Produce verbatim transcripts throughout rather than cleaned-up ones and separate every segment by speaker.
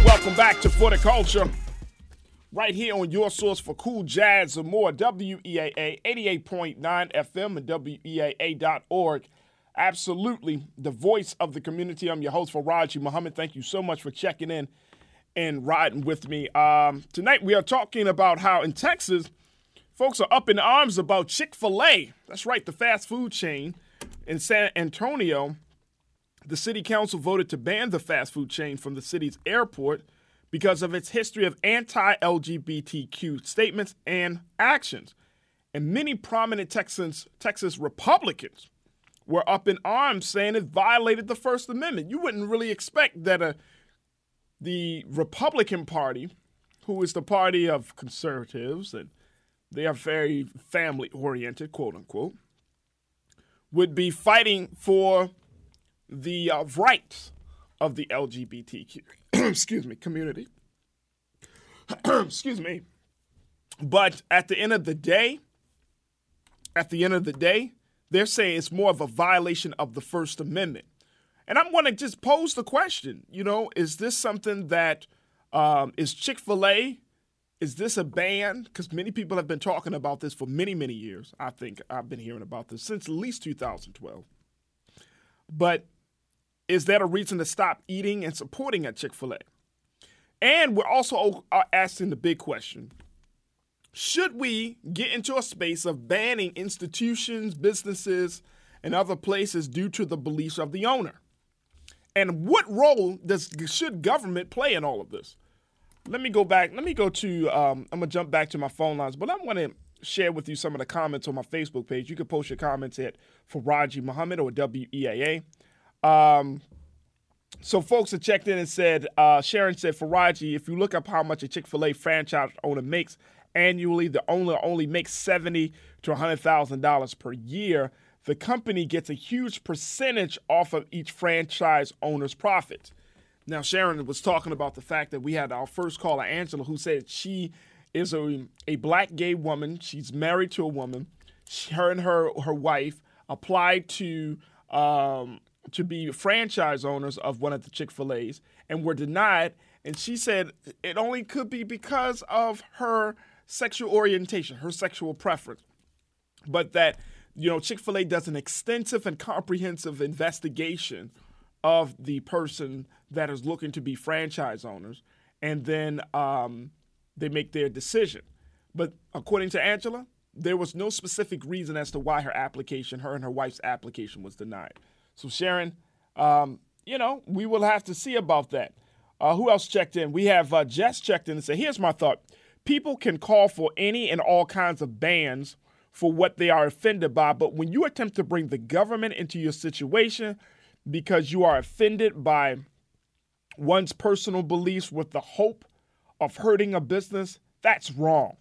Speaker 1: Welcome back to For the Culture, right here on your source for cool jazz and more, W E A A eighty-eight point nine F M and W E A A dot org. Absolutely, the voice of the community. I'm your host, Faraji Muhammad. Thank you so much for checking in and riding with me. Um, tonight we are talking about how in Texas, folks are up in arms about Chick-fil-A. That's right, the fast food chain in San Antonio. The city council voted to ban the fast food chain from the city's airport because of its history of anti-L G B T Q statements and actions. And many prominent Texans, Texas Republicans were up in arms saying it violated the First Amendment. You wouldn't really expect that a, the Republican Party, who is the party of conservatives, and they are very family-oriented, quote-unquote, would be fighting for the uh, rights of the L G B T Q, excuse me, community. excuse me. But at the end of the day, at the end of the day, they're saying it's more of a violation of the First Amendment. And I'm going to just pose the question, you know, is this something that um, is Chick-fil-A? Is this a ban? Because many people have been talking about this for many, many years. I think I've been hearing about this since at least two thousand twelve. But is that a reason to stop eating and supporting at Chick-fil-A? And we're also asking the big question. Should we get into a space of banning institutions, businesses, and other places due to the beliefs of the owner? And what role does should government play in all of this? Let me go back. Let me go to, um, I'm going to jump back to my phone lines, but I'm going to share with you some of the comments on my Facebook page. You can post your comments at Faraji Muhammad or W E A A. Um, so folks have checked in and said, uh, Sharon said, Faraji, if you look up how much a Chick-fil-A franchise owner makes annually, the owner only makes seventy thousand dollars to one hundred thousand dollars per year. The company gets a huge percentage off of each franchise owner's profits. Now, Sharon was talking about the fact that we had our first caller, Angela, who said she is a, a black gay woman. She's married to a woman. She, her and her, her wife applied to um, to be franchise owners of one of the Chick-fil-A's and were denied. And she said it only could be because of her sexual orientation, her sexual preference. But that, you know, Chick-fil-A does an extensive and comprehensive investigation of the person that is looking to be franchise owners, and then um, they make their decision. But according to Angela, there was no specific reason as to why her application, her and her wife's application, was denied. So Sharon, um, you know, we will have to see about that. Uh, who else checked in? We have uh, Jess checked in and said, here's my thought. People can call for any and all kinds of bans for what they are offended by, but when you attempt to bring the government into your situation because you are offended by one's personal beliefs with the hope of hurting a business, that's wrong.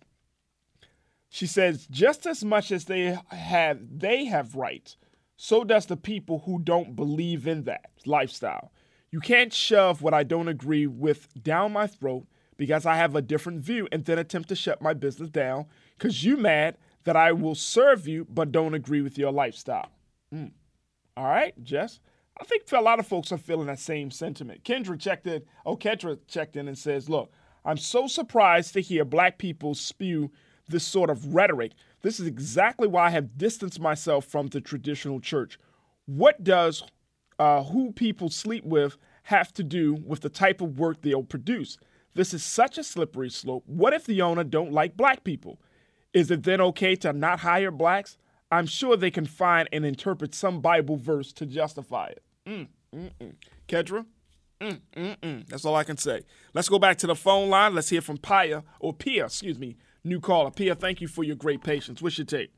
Speaker 1: She says, just as much as they have, they have rights, so does the people who don't believe in that lifestyle. You can't shove what I don't agree with down my throat because I have a different view and then attempt to shut my business down because you mad that I will serve you but don't agree with your lifestyle. Mm. All right, Jess. I think a lot of folks are feeling that same sentiment. Kendra checked in, oh, Kendra checked in and says, look, I'm so surprised to hear black people spew this sort of rhetoric. This is exactly why I have distanced myself from the traditional church. What does uh, who people sleep with have to do with the type of work they'll produce? This is such a slippery slope. What if the owner don't like black people? Is it then okay to not hire blacks? I'm sure they can find and interpret some Bible verse to justify it. Mm, mm, mm. Kedra? Mm, mm, mm. That's all I can say. Let's go back to the phone line. Let's hear from Pia, or Pia, excuse me, new caller. Pia, thank you for your great patience. What's your take?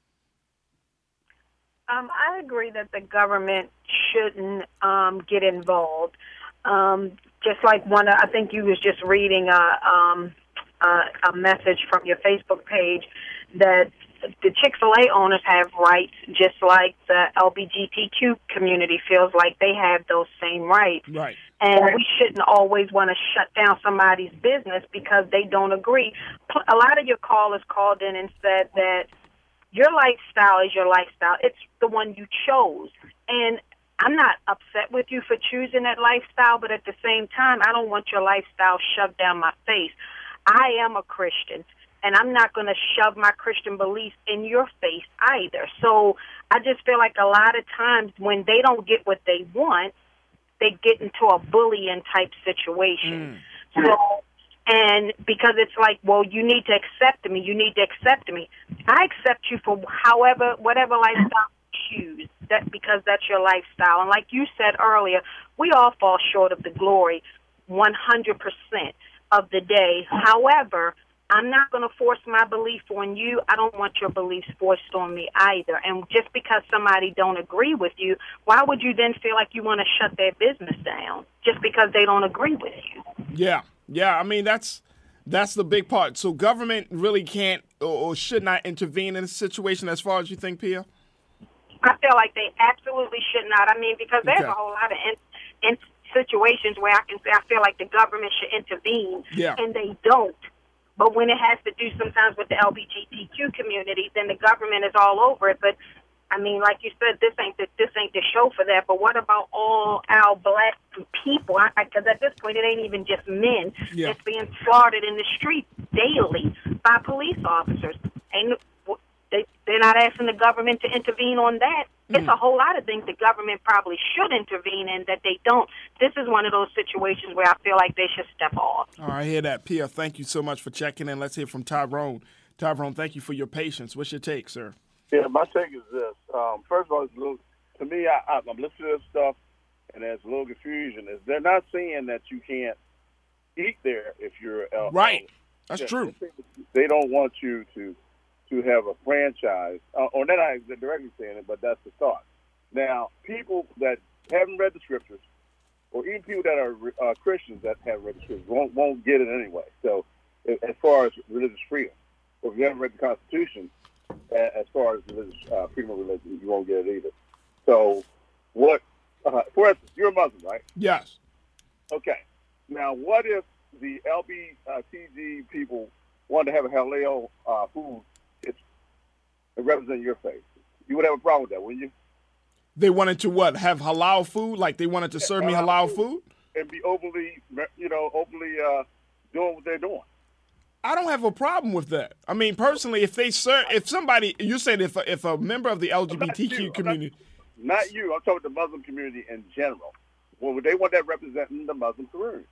Speaker 2: Um, I agree that the government shouldn't um, get involved. Um, just like one, I think you was just reading a, um, a, a message from your Facebook page that the Chick-fil-A owners have rights just like the L G B T Q community feels like they have those same rights.
Speaker 1: Right.
Speaker 2: And we shouldn't always want to shut down somebody's business because they don't agree. A lot of your callers called in and said that your lifestyle is your lifestyle. It's the one you chose. And I'm not upset with you for choosing that lifestyle, but at the same time, I don't want your lifestyle shoved down my face. I am a Christian, and I'm not going to shove my Christian beliefs in your face either. So I just feel like a lot of times when they don't get what they want, they get into a bullying type situation. Mm. So, and because it's like, well, you need to accept me. You need to accept me. I accept you for however, whatever lifestyle you choose, that, because that's your lifestyle. And like you said earlier, we all fall short of the glory one hundred percent of the day. However, I'm not going to force my belief on you. I don't want your beliefs forced on me either. And just because somebody don't agree with you, why would you then feel like you want to shut their business down just because they don't agree with you?
Speaker 1: Yeah, yeah. I mean, that's that's the big part. So government really can't or, or should not intervene in a situation as far as you think, Pia?
Speaker 2: I feel like they absolutely should not. I mean, because there's
Speaker 1: Okay.
Speaker 2: a whole lot of in, in situations where I can say I feel like the government should intervene,
Speaker 1: Yeah.
Speaker 2: and they don't. But when it has to do sometimes with the L G B T Q community, then the government is all over it. But I mean, like you said, this ain't the, this ain't the show for that. But what about all our black people? Because at this point, it ain't even just men
Speaker 1: Yeah.
Speaker 2: that's being slaughtered in the street daily by police officers. Ain't they? They're not asking the government to intervene on that. Mm. It's a whole lot of things the government probably should intervene in that they don't. This is one of those situations where I feel like they should step off.
Speaker 1: All right, I hear that. Pia, thank you so much for checking in. Let's hear from Tyrone. Tyrone, thank you for your patience. What's your take, sir?
Speaker 3: Yeah, my take is this. Um, first of all, it's a little, to me, I, I, I'm listening to this stuff, and there's a little confusion. Is they're not saying that you can't eat there if you're uh,
Speaker 1: right. That's
Speaker 3: yeah,
Speaker 1: true.
Speaker 3: They don't want you to to have a franchise. Uh, or they're not directly saying it, but that's the thought. Now, people that haven't read the scriptures, or even people that are uh, Christians that have read the scriptures, won't won't get it anyway. So, as far as religious freedom, or if you haven't read the Constitution, as far as religious uh, freedom of religion, you won't get it either. So, what? Uh, for instance, you're a Muslim, right?
Speaker 1: Yes.
Speaker 3: Okay. Now, what if the L G B T people wanted to have a halal uh, food kitchen and represent your faith? You would have a problem with that, wouldn't you?
Speaker 1: They wanted to what? Have halal food? Like they wanted to
Speaker 3: Yeah,
Speaker 1: serve me halal food?
Speaker 3: And be openly, you know, openly uh, doing what they're doing.
Speaker 1: I don't have a problem with that. I mean, personally, if they serve, if somebody, you said if a, if a member of the L G B T Q
Speaker 3: not
Speaker 1: community,
Speaker 3: not, not you, I'm talking the Muslim community in general. Well, they want that representing the Muslim community.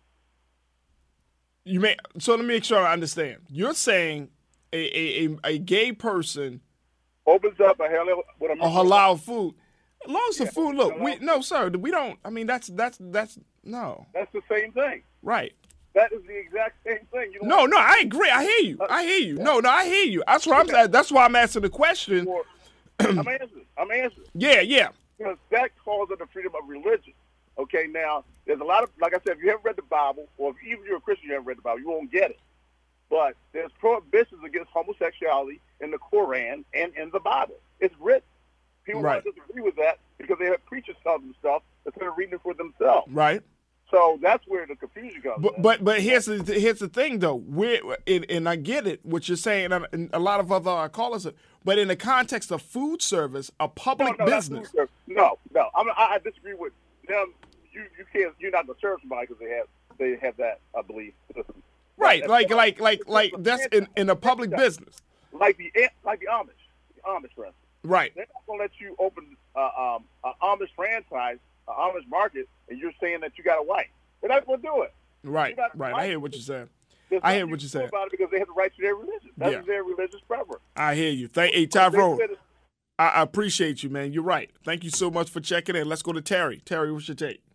Speaker 1: you may. So let me make sure I understand. You're saying a a, a, a gay person
Speaker 3: Opens up a halal with a
Speaker 1: a halal food. As long as the
Speaker 3: Yeah,
Speaker 1: food, look,
Speaker 3: halal
Speaker 1: we no, sir, we don't. I mean, that's that's that's no,
Speaker 3: That's the same thing.
Speaker 1: right.
Speaker 3: That is the exact same thing. You don't
Speaker 1: No, no, I agree. I hear you. I hear you. No, no, I hear you. That's what I'm saying. That's why I'm asking the question.
Speaker 3: Or, I'm answering. I'm answering.
Speaker 1: Yeah, yeah.
Speaker 3: Because that calls it the freedom of religion. Okay, now, there's a lot of, like I said, if you haven't read the Bible, or if even if you're a Christian, you haven't read the Bible, you won't get it. But there's prohibitions against homosexuality in the Quran and in the Bible. It's written. People
Speaker 1: Right.
Speaker 3: want to disagree with that because they have preachers tell them stuff instead of reading it for themselves.
Speaker 1: Right.
Speaker 3: So that's where the confusion comes
Speaker 1: But
Speaker 3: in.
Speaker 1: but but here's the here's the thing though. We're and, and I get it what you're saying, and, and a lot of other uh, callers. Are, but in the context of food service, a public
Speaker 3: no, no, that's
Speaker 1: business.
Speaker 3: food service. No, no, I'm, I, I disagree with them. You you can't. You're not going to serve somebody because they have they have that uh, belief system.
Speaker 1: Right,
Speaker 3: That's-
Speaker 1: like like like like that's in, in a public business.
Speaker 3: like the like the Amish, the Amish, for instance.
Speaker 1: Right.
Speaker 3: They're not going to let you open uh, um, an Amish franchise, an Amish market, and you're saying that you got a wife. They're not going to do it.
Speaker 1: Right.
Speaker 3: You got a
Speaker 1: Right. I
Speaker 3: right.
Speaker 1: hear what you're saying.
Speaker 3: There's
Speaker 1: I hear
Speaker 3: nothing
Speaker 1: what
Speaker 3: you
Speaker 1: you're
Speaker 3: can do
Speaker 1: saying.
Speaker 3: about it because they have the right to their religion. That's
Speaker 1: Yeah.
Speaker 3: their religious preference.
Speaker 1: I hear you. Thank hey
Speaker 3: They
Speaker 1: Tyrone.
Speaker 3: said it-
Speaker 1: I, I appreciate you, man. You're right. Thank you so much for checking in. Let's go to Terry. Terry, what's your take?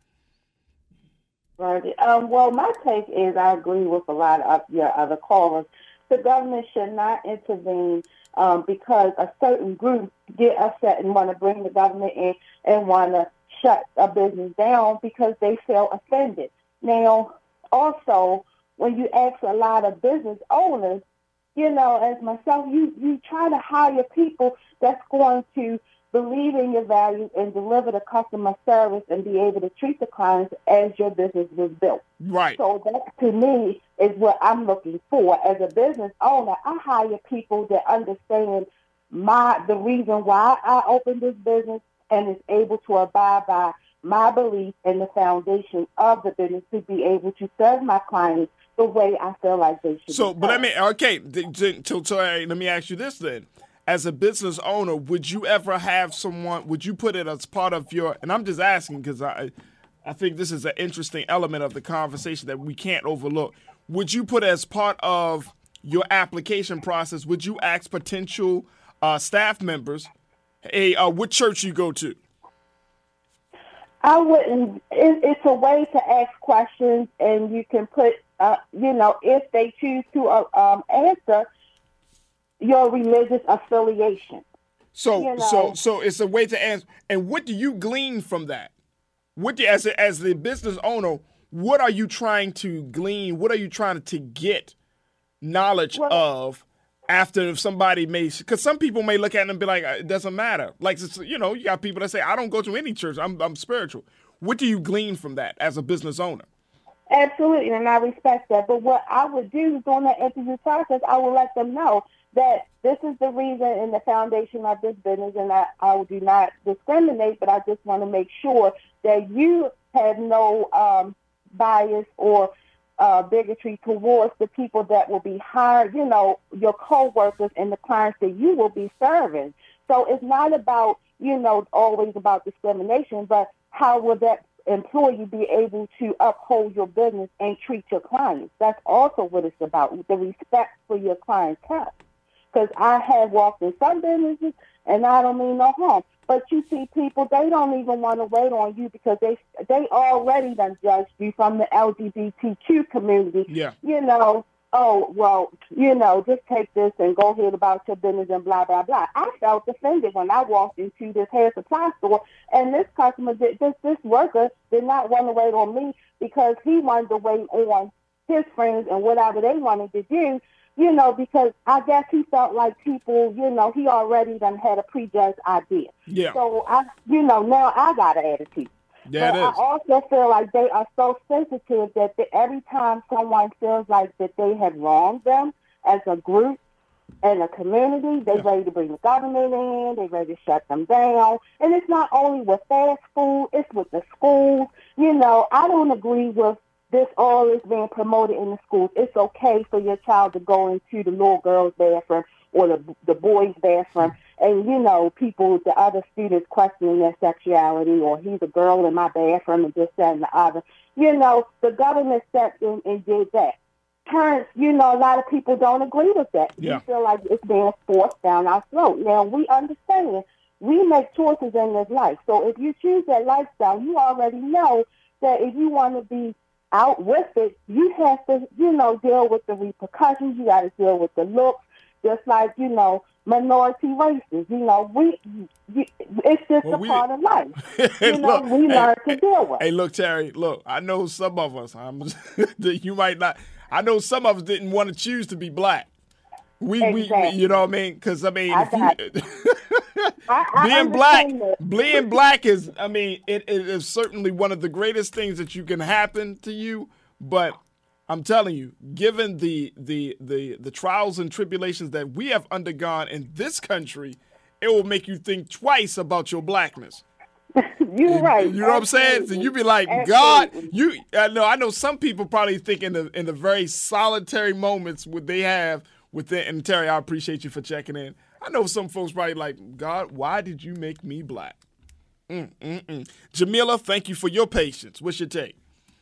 Speaker 4: Right. Um, well, my take is I agree with a lot of your other callers. The government should not intervene um, because a certain group get upset and want to bring the government in and want to shut a business down because they feel offended. Now, also, when you ask a lot of business owners, you know, as myself, you, you try to hire people that's going to believe in your values and deliver the customer service and be able to treat the clients as your business was built.
Speaker 1: Right.
Speaker 4: So that, to me, is what I'm looking for. As a business owner, I hire people that understand my the reason why I opened this business and is able to abide by my belief and the foundation of the business to be able to serve my clients the way I feel like they should.
Speaker 1: So,
Speaker 4: be
Speaker 1: but let
Speaker 4: served.
Speaker 1: me, okay, th- th- so, so uh, let me ask you this then. As a business owner, would you ever have someone, would you put it as part of your, and I'm just asking because I, I think this is an interesting element of the conversation that we can't overlook. Would you put it as part of your application process? Would you ask potential uh, staff members, hey, uh, what church you go to?
Speaker 4: I wouldn't. It, it's a way to ask questions, and you can put, uh, you know, if they choose to uh, um, answer your religious affiliation.
Speaker 1: So,
Speaker 4: You know.
Speaker 1: so, so it's a way to answer. And what do you glean from that? What do, as a, as the business owner, what are you trying to glean? What are you trying to get knowledge
Speaker 4: Well-
Speaker 1: of after if somebody may? Because some people may look at it and be like, it doesn't matter. Like, it's, you know, you got people that say, I don't go to any church. I'm I'm spiritual. What do you glean from that as a business owner?
Speaker 4: Absolutely, and I respect that. But what I would do during the interview process, I would let them know that this is the reason and the foundation of this business, and I, I do not discriminate, but I just want to make sure that you have no um, bias or uh, bigotry towards the people that will be hired, you know, your co-workers and the clients that you will be serving. So it's not about, you know, always about discrimination, but how will that employee be able to uphold your business and treat your clients? That's also what it's about, the respect for your clientele. Because I have walked in some businesses, and I don't mean no harm, but you see people, they don't even want to wait on you because they they already done judged you from the L G B T Q community.
Speaker 1: Yeah.
Speaker 4: You know, oh, well, you know, just take this and go ahead about your business and blah, blah, blah. I felt offended when I walked into this hair supply store, and this customer, did, this, this worker did not want to wait on me because he wanted to wait on his friends and whatever they wanted to do, you know, because I guess he felt like people, you know, he already done had a prejudged idea.
Speaker 1: Yeah.
Speaker 4: So, I, you know, now I got an attitude.
Speaker 1: Yeah,
Speaker 4: but
Speaker 1: it
Speaker 4: I
Speaker 1: is.
Speaker 4: also feel like they are so sensitive that they, every time someone feels like that they have wronged them as a group and a community, they're
Speaker 1: Yeah.
Speaker 4: ready to bring the government in, they're ready to shut them down. And it's not only with fast food, it's with the schools. You know, I don't agree with this all is being promoted in the schools. It's okay for your child to go into the little girl's bathroom or the the boys' bathroom, and, you know, people, the other students questioning their sexuality, or he's a girl in my bathroom and this, that, and the other. You know, the government stepped in and did that. Parents, you know, a lot of people don't agree with that.
Speaker 1: Yeah.
Speaker 4: We feel like it's being forced down our throat. Now, we understand we make choices in this life. So if you choose that lifestyle, you already know that if you want to be out with it, you have to, you know, deal with the repercussions. You got to deal with the looks, just like, you know, minority races. You know, we, you, it's just
Speaker 1: Well,
Speaker 4: a
Speaker 1: we-
Speaker 4: part of life. You know,
Speaker 1: Look,
Speaker 4: we
Speaker 1: hey,
Speaker 4: learn to deal with.
Speaker 1: Hey, look, Terry, look, I know some of us, I'm, you might not, I know some of us didn't want to choose to be black. We, we, we
Speaker 4: Exactly.
Speaker 1: you know what I mean? Because, I mean,
Speaker 4: I
Speaker 1: if
Speaker 4: got
Speaker 1: you,
Speaker 4: I, I
Speaker 1: being black,
Speaker 4: understand that.
Speaker 1: being black is, I mean, it, it is certainly one of the greatest things that you can happen to you. But I'm telling you, given the the the the trials and tribulations that we have undergone in this country, it will make you think twice about your blackness.
Speaker 4: You're right.
Speaker 1: You know what I'm saying? So you be like, God, you. I know. I know. Some people probably think in the in the very solitary moments what they have within. And Terry, I appreciate you for checking in. I know some folks probably like, God, why did you make me black? Mm, mm, mm. Jamila, thank you for your patience. What's your take?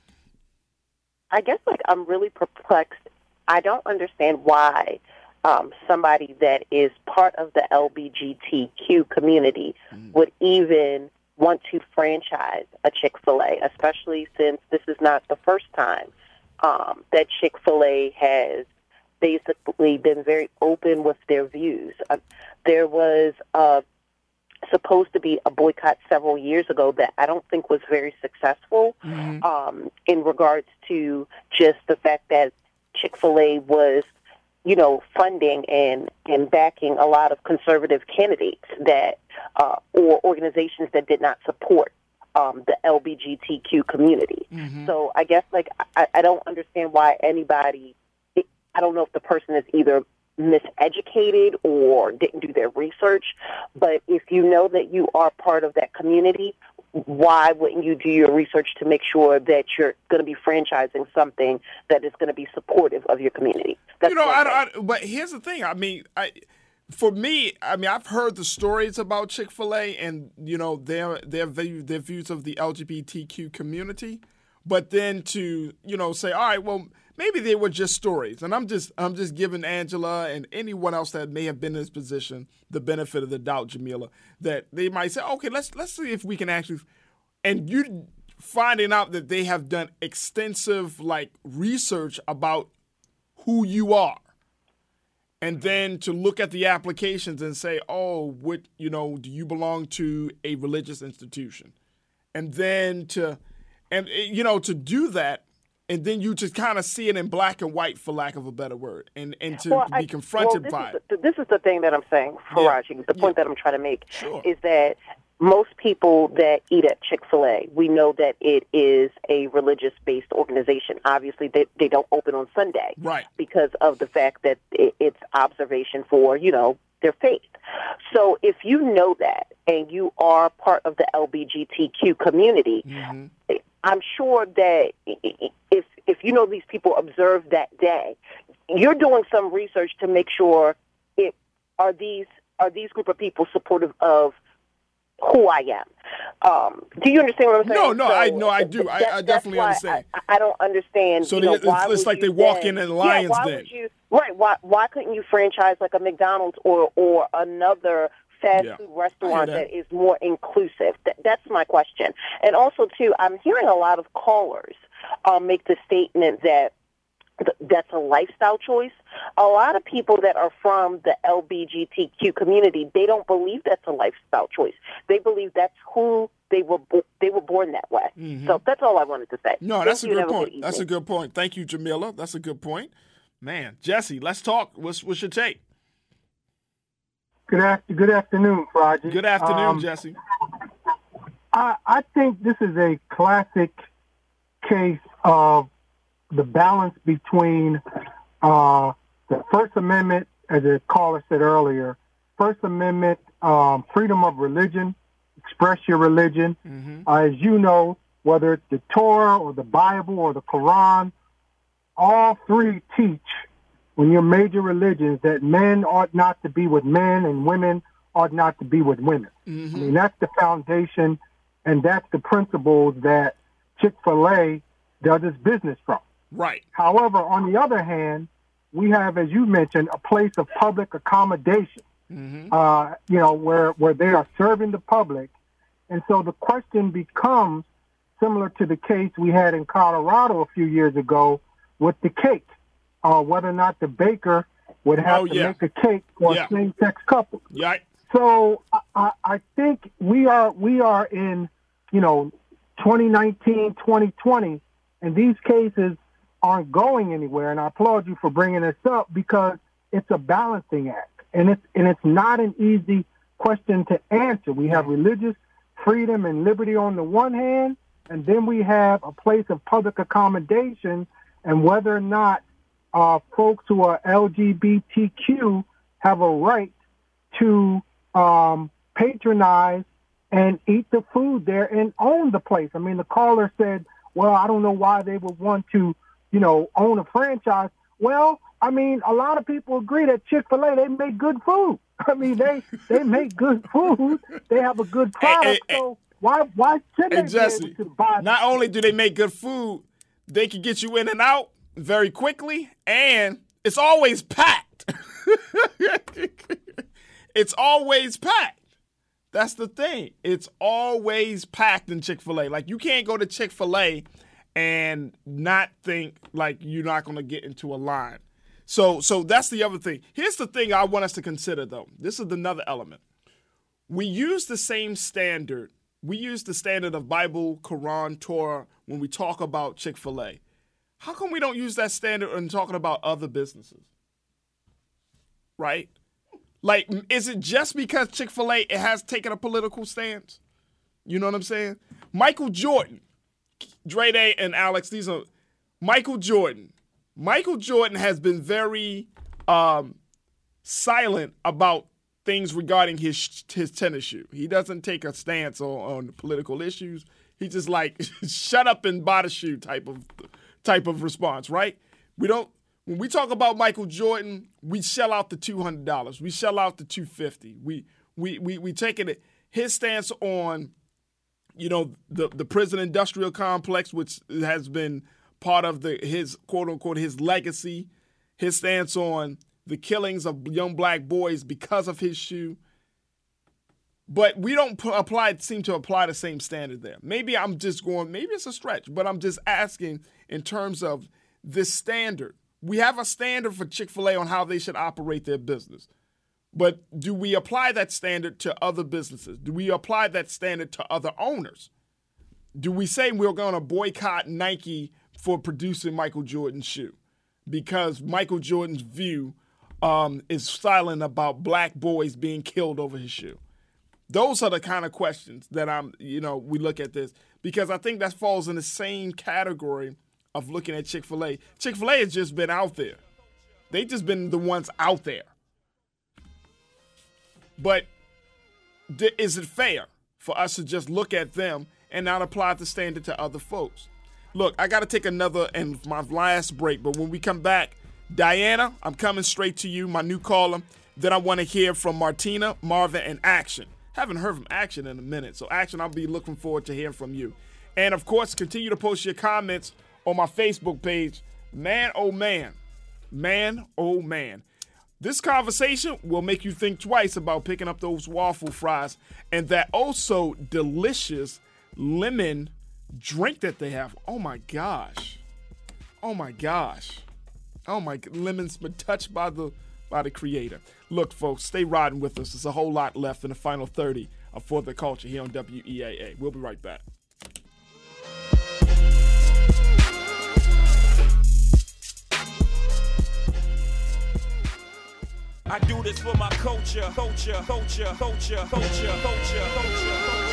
Speaker 5: I guess, like, I'm really perplexed. I don't understand why um, somebody that is part of the L G B T Q community mm. would even want to franchise a Chick-fil-A, especially since this is not the first time um, that Chick-fil-A has basically been very open with their views. Uh, there was uh, supposed to be a boycott several years ago that I don't think was very successful mm-hmm. um, in regards to just the fact that Chick-fil-A was, you know, funding and, and backing a lot of conservative candidates that uh, or organizations that did not support um, the L G B T Q community. Mm-hmm. So I guess, like, I, I don't understand why anybody, I don't know if the person is either miseducated or didn't do their research. But if you know that you are part of that community, why wouldn't you do your research to make sure that you're going to be franchising something that is going to be supportive of your community? That's
Speaker 1: you know, I, I, but here's the thing. I mean, I, for me, I mean, I've heard the stories about Chick-fil-A and, you know, their their view, their views of the L G B T Q community. But then to, you know, say, all right, well, maybe they were just stories. And I'm just I'm just giving Angela and anyone else that may have been in this position the benefit of the doubt, Jamila, that they might say, okay, let's let's see if we can actually – and you finding out that they have done extensive, like, research about who you are. And then to look at the applications and say, oh, what, you know, do you belong to a religious institution? And then to – and, you know, to do that, and then you just kind of see it in black and white, for lack of a better word, and, and to
Speaker 5: well,
Speaker 1: be
Speaker 5: I,
Speaker 1: confronted
Speaker 5: well,
Speaker 1: by
Speaker 5: it. The, this is the thing that I'm saying, Faraji. Yeah. The point yeah. that I'm trying to make
Speaker 1: sure.
Speaker 5: is that most people that eat at Chick-fil-A, we know that it is a religious-based organization. Obviously, they, they don't open on Sunday.
Speaker 1: Right.
Speaker 5: Because of the fact that it, it's observation for, you know, their faith. So if you know that and you are part of the L G B T Q community, mm-hmm. I'm sure that if if you know these people observe that day, you're doing some research to make sure it are these are these group of people supportive of who I am. Um, do you understand what I'm saying?
Speaker 1: No, no,
Speaker 5: so
Speaker 1: I no, I do.
Speaker 5: That,
Speaker 1: I, I definitely understand.
Speaker 5: I, I don't understand.
Speaker 1: So
Speaker 5: you know,
Speaker 1: it's,
Speaker 5: why
Speaker 1: it's like they
Speaker 5: then,
Speaker 1: walk in in Lions
Speaker 5: yeah, why
Speaker 1: Den.
Speaker 5: Would you, right? Why why couldn't you franchise like a McDonald's or or another fast
Speaker 1: yeah.
Speaker 5: food restaurant
Speaker 1: that.
Speaker 5: that is more inclusive? That, that's my question. And also, too, I'm hearing a lot of callers um, make the statement that th- that's a lifestyle choice. A lot of people that are from the L G B T Q community, they don't believe that's a lifestyle choice. They believe that's who they were bo- they were born that way. Mm-hmm. So that's all I wanted to say.
Speaker 1: No,
Speaker 5: Thank
Speaker 1: that's a
Speaker 5: you,
Speaker 1: good
Speaker 5: and have a
Speaker 1: point.
Speaker 5: good
Speaker 1: That's a good point. Thank you, Jamila. That's a good point. Man, Jesse, let's talk. What's what's your take?
Speaker 6: Good after, good afternoon, Faraji.
Speaker 1: Good afternoon,
Speaker 6: um,
Speaker 1: Jesse.
Speaker 6: I, I think this is a classic case of the balance between uh, the First Amendment, as the caller said earlier, First Amendment, um, freedom of religion, express your religion. Mm-hmm. Uh, as you know, whether it's the Torah or the Bible or the Quran, all three teach, when you're major religions, that men ought not to be with men and women ought not to be with women. Mm-hmm. I mean, that's the foundation, and that's the principle that Chick-fil-A does its business from.
Speaker 1: Right.
Speaker 6: However, on the other hand, we have, as you mentioned, a place of public accommodation, mm-hmm. uh, you know, where, where they are serving the public. And so the question becomes, similar to the case we had in Colorado a few years ago with the cake. Uh, whether or not the baker would have
Speaker 1: oh,
Speaker 6: to
Speaker 1: yeah.
Speaker 6: make a cake for
Speaker 1: yeah.
Speaker 6: a same-sex couple.
Speaker 1: Yeah.
Speaker 6: So I, I think we are we are in, you know, twenty nineteen, twenty twenty, and these cases aren't going anywhere. And I applaud you for bringing this up because it's a balancing act, and it's and it's not an easy question to answer. We have religious freedom and liberty on the one hand, and then we have a place of public accommodation, and whether or not Uh, folks who are L G B T Q have a right to um, patronize and eat the food there and own the place. I mean, the caller said, well, I don't know why they would want to, you know, own a franchise. Well, I mean, a lot of people agree that Chick-fil-A, they make good food. I mean, they, they make good food. They have a good product. Hey, hey, so why, why should they
Speaker 1: Jesse,
Speaker 6: be able to buy?
Speaker 1: Not only do they make good food, they can get you in and out very quickly, and it's always packed. It's always packed. That's the thing. It's always packed in Chick-fil-A. Like, you can't go to Chick-fil-A and not think, like, you're not going to get into a line. So, so that's the other thing. Here's the thing I want us to consider, though. This is another element. We use the same standard. We use the standard of Bible, Quran, Torah when we talk about Chick-fil-A. How come we don't use that standard in talking about other businesses? Right? Like, is it just because Chick-fil-A it has taken a political stance? You know what I'm saying? Michael Jordan, Dre Day and Alex, these are Michael Jordan. Michael Jordan has been very um, silent about things regarding his his tennis shoe. He doesn't take a stance on, on political issues. He just like shut up and buy the shoe type of type of response, right? We don't when we talk about Michael Jordan, we shell out the two hundred dollars. We shell out the two hundred fifty dollars. We we we we take it his stance on, you know, the the prison industrial complex, which has been part of the his quote unquote his legacy. His stance on the killings of young black boys because of his shoe. But we don't p- apply seem to apply the same standard there. Maybe I'm just going, maybe it's a stretch, but I'm just asking in terms of this standard. We have a standard for Chick-fil-A on how they should operate their business. But do we apply that standard to other businesses? Do we apply that standard to other owners? Do we say we're going to boycott Nike for producing Michael Jordan's shoe because Michael Jordan's view um, is silent about black boys being killed over his shoe? Those are the kind of questions that I'm, you know, we look at this because I think that falls in the same category of looking at Chick-fil-A. Chick-fil-A has just been out there. They just been the ones out there. But th- is it fair for us to just look at them and not apply the standard to other folks? Look, I got to take another and my last break, but when we come back, Diana, I'm coming straight to you, my new caller. Then I want to hear from Martina, Marvin, and Action. Haven't heard from Action in a minute, so Action, I'll be looking forward to hearing from you. And, of course, continue to post your comments on my Facebook page. Man, oh, man. Man, oh, man. This conversation will make you think twice about picking up those waffle fries and that also delicious lemon drink that they have. Oh, my gosh. Oh, my gosh. Oh, my – lemon's been touched by the by the creator. Look, folks, stay riding with us. There's a whole lot left in the final thirty of For the Culture here on W E A A. We'll be right back.
Speaker 7: I do this for my culture, culture, culture, culture, culture, culture, culture, culture.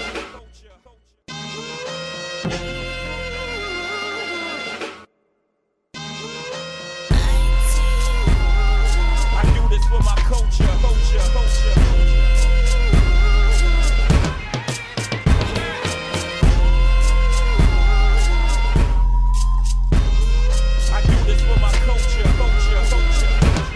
Speaker 7: For my culture, culture, culture. I do this for my culture, culture, culture.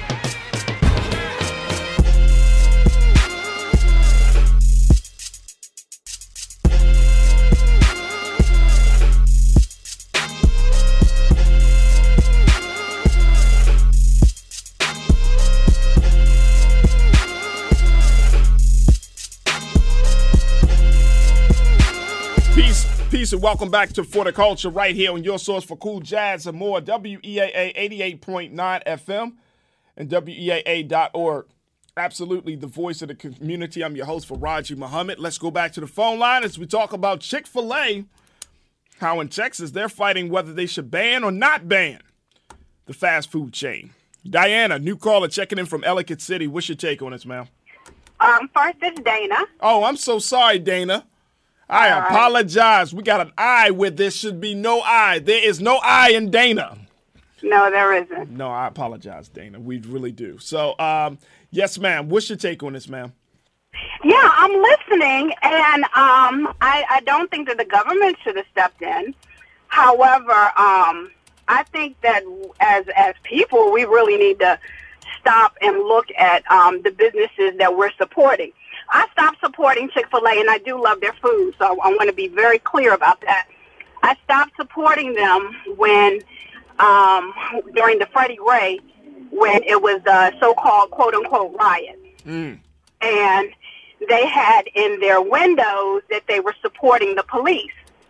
Speaker 1: Peace and welcome back to For the Culture right here on your source for cool jazz and more, W E A A eighty-eight point nine F M and W E A A dot org. Absolutely the voice of the community. I'm your host, Faraji Muhammad. Let's go back to the phone line as we talk about Chick-fil-A, how in Texas they're fighting whether they should ban or not ban the fast food chain. Diana, new caller checking in from Ellicott City. What's your take on this, ma'am?
Speaker 8: Um, first, it's Dana.
Speaker 1: Oh, I'm so sorry, Dana. I All apologize. Right. We got an I where there should be no I. There is no I in Dana.
Speaker 8: No, there isn't.
Speaker 1: No, I apologize, Dana. We really do. So, um, yes, ma'am. What's your take on this, ma'am?
Speaker 8: Yeah, I'm listening, and um, I, I don't think that the government should have stepped in. However, um, I think that as as people, we really need to stop and look at um, the businesses that we're supporting. I stopped supporting Chick-fil-A, and I do love their food, so I want to be very clear about that. I stopped supporting them when, um, during the Freddie Gray, when it was the so-called quote-unquote riot. Mm. And they had in their windows that they were supporting the police.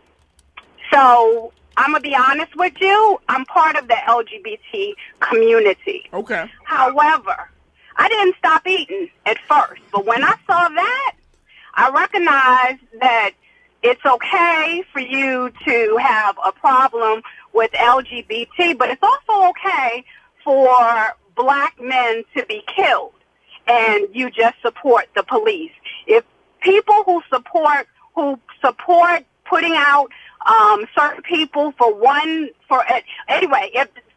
Speaker 8: So I'm going to be honest with you, I'm part of the L G B T community.
Speaker 1: Okay.
Speaker 8: However, I didn't stop eating at first, but when I saw that, I recognized that it's okay for you to have a problem with L G B T, but it's also okay for black men to be killed, and you just support the police. If people who support who support putting out um, certain people for one for anyway, if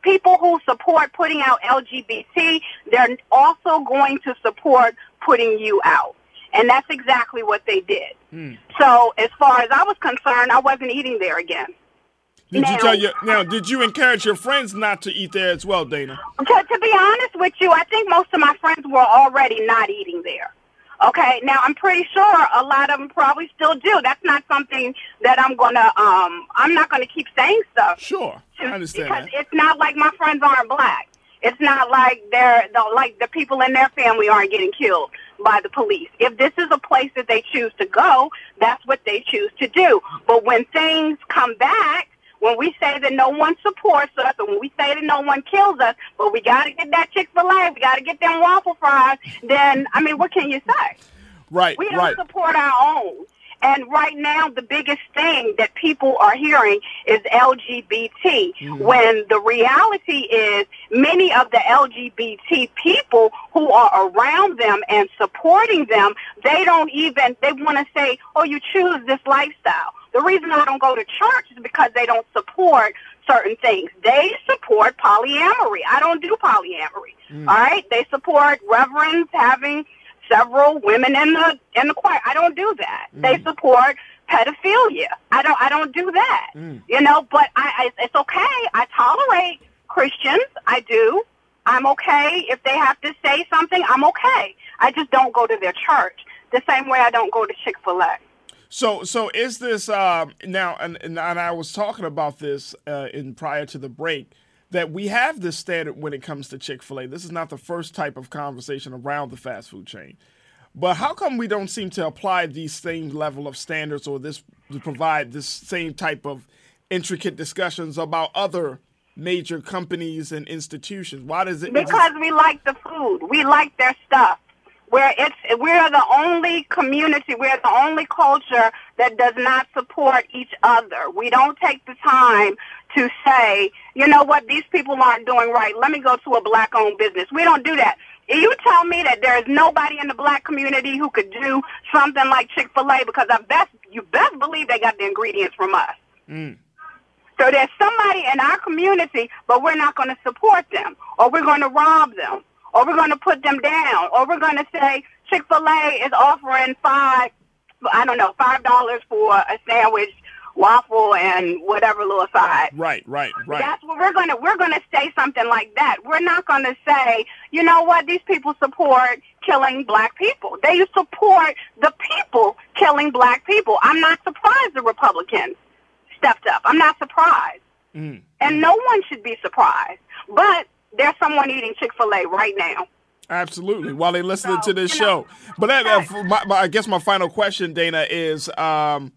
Speaker 8: people who support putting out L G B T, they're also going to support putting you out. And that's exactly what they did. Mm. So as far as I was concerned, I wasn't eating there again.
Speaker 1: Did
Speaker 8: now,
Speaker 1: you tell your, now, did you encourage your friends not to eat there as well, Dana?
Speaker 8: To, to be honest with you, I think most of my friends were already not eating there. Okay, now I'm pretty sure a lot of them probably still do. That's not something that I'm going to, um, I'm not going to keep saying stuff.
Speaker 1: Sure, I understand
Speaker 8: Because
Speaker 1: that.
Speaker 8: it's not like my friends aren't black. It's not like they're, the, like the people in their family aren't getting killed by the police. If this is a place that they choose to go, that's what they choose to do. But when things come back, when we say that no one supports us, and when we say that no one kills us, but we got to get that Chick-fil-A, we got to get them waffle fries, then, I mean, what can you say?
Speaker 1: Right,
Speaker 8: We don't
Speaker 1: right.
Speaker 8: support our own. And right now, the biggest thing that people are hearing is L G B T, mm-hmm. when the reality is many of the L G B T people who are around them and supporting them, they don't even, they want to say, oh, you choose this lifestyle. The reason I don't go to church is because they don't support certain things. They support polyamory. I don't do polyamory. Mm. All right? They support reverends having several women in the in the choir. I don't do that. Mm. They support pedophilia. I don't I don't do that. Mm. You know, but I, I it's okay. I tolerate Christians. I do. I'm okay if they have to say something. I'm okay. I just don't go to their church the same way I don't go to Chick-fil-A.
Speaker 1: So, so is this uh, now? And, and I was talking about this uh, in prior to the break, that we have this standard when it comes to Chick-fil-A. This is not the first type of conversation around the fast food chain, but how come we don't seem to apply these same level of standards, or this to provide this same type of intricate discussions about other major companies and institutions? Why does it?
Speaker 8: Because we like the food. We like their stuff. Where it's, we're the only community, we're the only culture that does not support each other. We don't take the time to say, you know what, these people aren't doing right. Let me go to a black-owned business. We don't do that. You tell me that there is nobody in the black community who could do something like Chick-fil-A, because I best, you best believe they got the ingredients from us. Mm. So there's somebody in our community, but we're not going to support them, or we're going to rob them, or we're going to put them down, or we're going to say Chick-fil-A is offering five, I don't know, five dollars for a sandwich, waffle, and whatever little side.
Speaker 1: Right, right, right.
Speaker 8: That's what we're going to, we're going to say something like that. We're not going to say, you know what, these people support killing black people. They support the people killing black people. I'm not surprised the Republicans stepped up. I'm not surprised. Mm. And no one should be surprised. But there's someone eating Chick-fil-A right now.
Speaker 1: Absolutely, while they're listening
Speaker 8: so,
Speaker 1: to this
Speaker 8: you
Speaker 1: show.
Speaker 8: Know,
Speaker 1: but that, uh, my, my, I guess my final question, Dana, is um,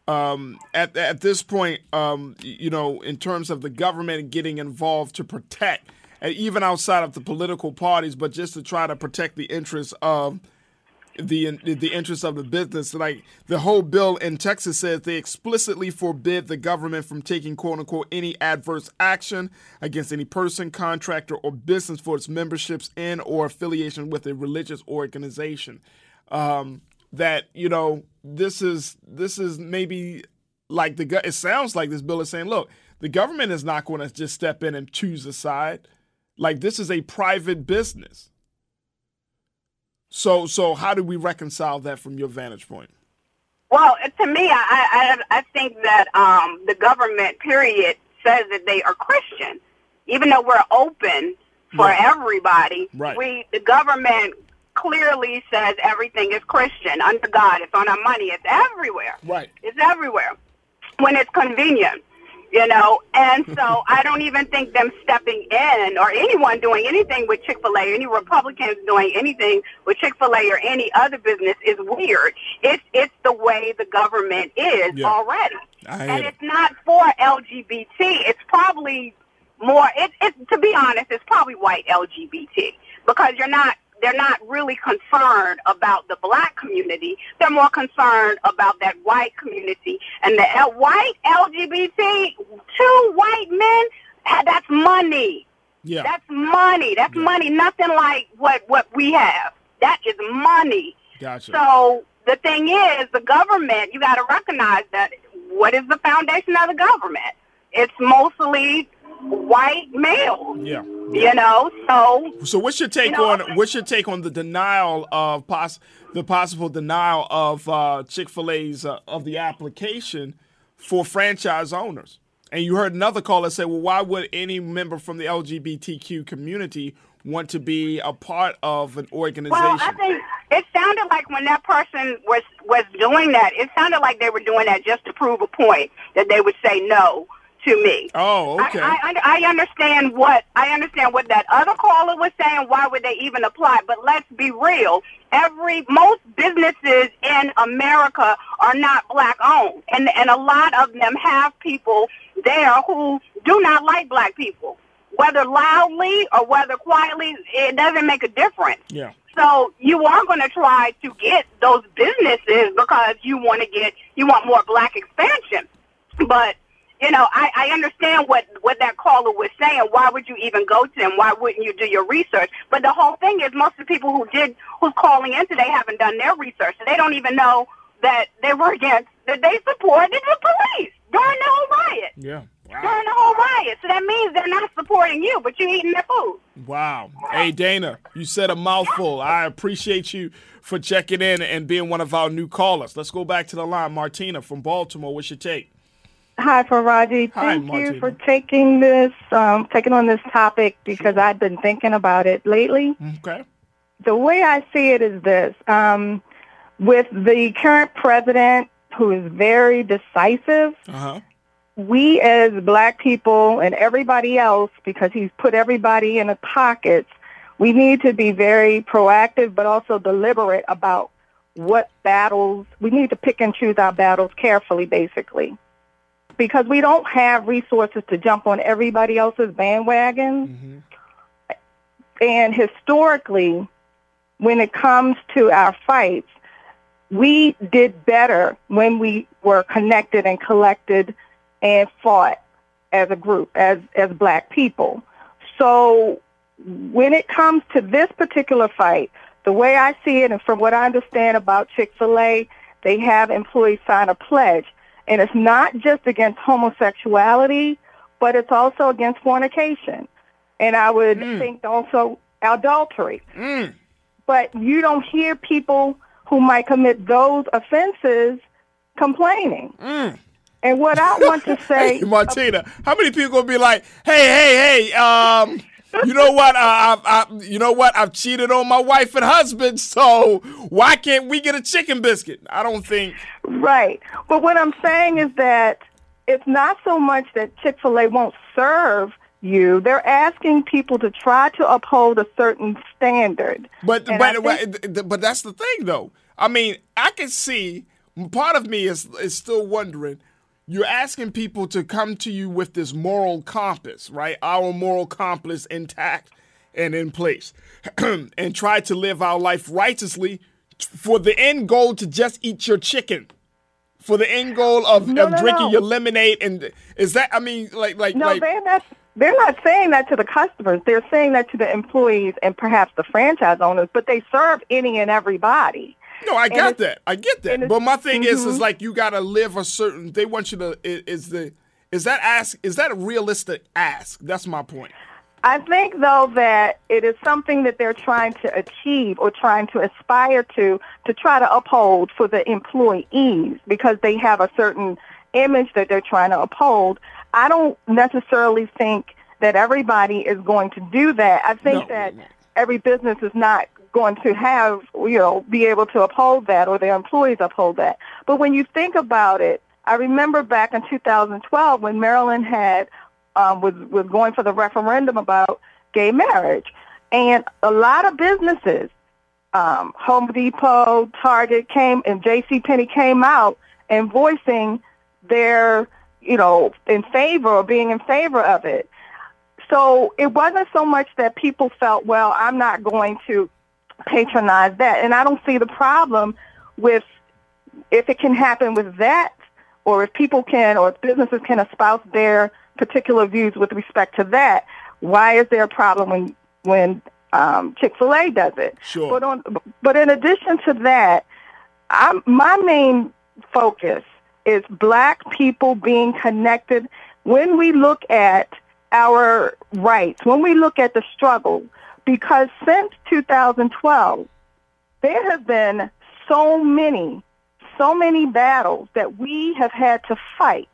Speaker 1: um, at at this point, um, you know, in terms of the government getting involved to protect, and even outside of the political parties, but just to try to protect the interests of the the interests of the business. Like the whole bill in Texas says they explicitly forbid the government from taking, quote unquote, any adverse action against any person, contractor, or business for its memberships in or affiliation with a religious organization. Um, that, you know, this is this is maybe like the it sounds like this bill is saying, look, the government is not going to just step in and choose a side. Like this is a private business. So, so how do we reconcile that from your vantage point?
Speaker 8: Well, to me, I, I, I think that um, the government, period, says that they are Christian, even though we're open for right. everybody.
Speaker 1: Right.
Speaker 8: We, the government clearly says everything is Christian under God. It's on our money. It's everywhere.
Speaker 1: Right.
Speaker 8: It's everywhere when it's convenient. You know, and so I don't even think them stepping in or anyone doing anything with Chick-fil-A, any Republicans doing anything with Chick-fil-A or any other business is weird. It's it's the way the government is yeah. already. And it's not for L G B T. It's probably more, it, it, to be honest, it's probably white L G B T because you're not, they're not really concerned about the black community. They're more concerned about that white community. And the L- white L G B T, two white men, that's money.
Speaker 1: Yeah.
Speaker 8: That's money. That's yeah. money. Nothing like what, what we have. That is money.
Speaker 1: Gotcha.
Speaker 8: So the thing is, the government, you got to recognize that what is the foundation of the government? It's mostly white males.
Speaker 1: Yeah.
Speaker 8: You know, so.
Speaker 1: So what's your take
Speaker 8: you know,
Speaker 1: on what's your take on the denial of pos- the possible denial of uh, Chick-fil-A's uh, of the application for franchise owners? And you heard another caller say, well, why would any member from the L G B T Q community want to be a part of an organization?
Speaker 8: Well, I think it sounded like when that person was, was doing that, it sounded like they were doing that just to prove a point, that they would say no to me.
Speaker 1: Oh, okay.
Speaker 8: I, I, I understand what I understand what that other caller was saying. Why would they even apply? But let's be real. Every most businesses in America are not black owned, and and a lot of them have people there who do not like black people, whether loudly or whether quietly. It doesn't make a difference.
Speaker 1: Yeah.
Speaker 8: So you are going to try to get those businesses because you want to get you want more black expansion, but. You know, I, I understand what, what that caller was saying. Why would you even go to them? Why wouldn't you do your research? But the whole thing is most of the people who did, who's calling in today haven't done their research. They don't even know that they were against, that they supported the police during the whole riot.
Speaker 1: Yeah. Wow.
Speaker 8: During the whole riot. So that means they're not supporting you, but you're eating their food.
Speaker 1: Wow. Hey, Dana, you said a mouthful. I appreciate you for checking in and being one of our new callers. Let's go back to the line. Martina from Baltimore, what's your take?
Speaker 9: Hi, Faraji.
Speaker 1: Hi,
Speaker 9: Thank
Speaker 1: Martina.
Speaker 9: you for taking this, um, taking on this topic because I've been thinking about it lately.
Speaker 1: Okay.
Speaker 9: The way I see it is this. Um, with the current president, who is very decisive,
Speaker 1: Uh-huh.
Speaker 9: we as black people and everybody else, because he's put everybody in the pockets, we need to be very proactive but also deliberate about what battles, we need to pick and choose our battles carefully, basically. Because we don't have resources to jump on everybody else's bandwagon.
Speaker 1: Mm-hmm.
Speaker 9: And historically, when it comes to our fights, we did better when we were connected and collected and fought as a group, as, as black people. So when it comes to this particular fight, the way I see it and from what I understand about Chick-fil-A, they have employees sign a pledge. And it's not just against homosexuality, but it's also against fornication. And I would
Speaker 1: Mm.
Speaker 9: think also adultery.
Speaker 1: Mm.
Speaker 9: But you don't hear people who might commit those offenses complaining.
Speaker 1: Mm.
Speaker 9: And what I want to say...
Speaker 1: Hey, Martina, how many people going to be like, hey, hey, hey, um... You know what? Uh, I, I, you know what? I've cheated on my wife and husband, so why can't we get a chicken biscuit? I don't think.
Speaker 9: Right. But what I'm saying is that it's not so much that Chick-fil-A won't serve you. They're asking people to try to uphold a certain standard.
Speaker 1: But
Speaker 9: And
Speaker 1: but,
Speaker 9: I think-
Speaker 1: but but that's the thing, though. I mean, I can see. Part of me is is still wondering. You're asking people to come to you with this moral compass, right? Our moral compass intact and in place, and try to live our life righteously for the end goal to just eat your chicken, for the end goal of,
Speaker 9: No,
Speaker 1: of
Speaker 9: no,
Speaker 1: drinking
Speaker 9: no.
Speaker 1: your lemonade. And is that, I mean, like, like,
Speaker 9: No,
Speaker 1: like,
Speaker 9: they're not. They're not saying that to the customers. They're saying that to the employees and perhaps the franchise owners. But they serve any and everybody.
Speaker 1: no, I
Speaker 9: and
Speaker 1: got
Speaker 9: it's-
Speaker 1: that. I get that.
Speaker 9: and it's-
Speaker 1: But my thing is, is
Speaker 9: mhm.
Speaker 1: like, you got to live a certain, they want you to, is, is the, is that ask, is that a realistic ask? That's my point.
Speaker 9: I think, though, that it is something that they're trying to achieve or trying to aspire to, to try to uphold for the employees because they have a certain image that they're trying to uphold. I don't necessarily think that everybody is going to do that. I think
Speaker 1: No.
Speaker 9: that every business is not going to have, you know, be able to uphold that or their employees uphold that. But when you think about it, I remember back in two thousand twelve when Maryland had um, was was going for the referendum about gay marriage, and a lot of businesses, um, Home Depot, Target came, and J C Penney came out and voicing their, you know, in favor or being in favor of it. So it wasn't so much that people felt, well, I'm not going to patronize that. And I don't see the problem with if it can happen with that, or if people can, or if businesses can espouse their particular views with respect to that. Why is there a problem when when um, Chick-fil-A does it?
Speaker 1: Sure.
Speaker 9: But on, but in addition to that, I'm, my main focus is black people being connected. When we look at our rights, when we look at the struggle, because since two thousand twelve, there have been so many, so many battles that we have had to fight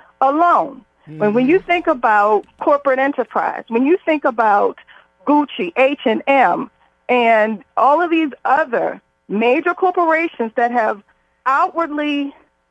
Speaker 9: alone. Mm-hmm. When, when you think about corporate enterprise, when you think about Gucci, H and M, and all of these other major corporations that have outwardly